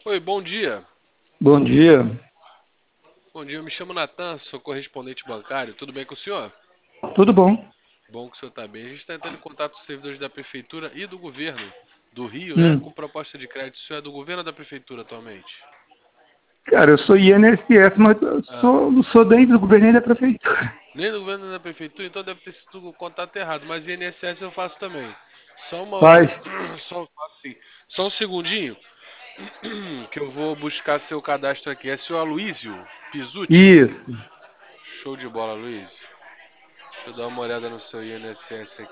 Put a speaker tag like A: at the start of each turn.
A: Oi, bom dia.
B: Bom dia,
A: Bom dia, eu me chamo Natan, sou correspondente bancário. Tudo bem com o senhor?
B: tudo bom?
A: Bom que o senhor está bem. A gente está entrando em contato com os servidores da Prefeitura e do Governo do Rio, né?
B: Hum,
A: Com proposta de crédito. O senhor é do Governo ou da Prefeitura atualmente?
B: Cara, eu sou INSS, mas eu
A: Ah,
B: não sou nem do governo nem da prefeitura.
A: nem do Governo nem da Prefeitura, então deve ter sido o contato errado. Mas INSS eu faço também. Só uma.
B: Faz
A: Só, assim, só um segundinho, que eu vou buscar seu cadastro aqui. É seu Aloysio Pizzuti?
B: isso.
A: Show de bola, Luiz. Deixa eu dar uma olhada no seu INSS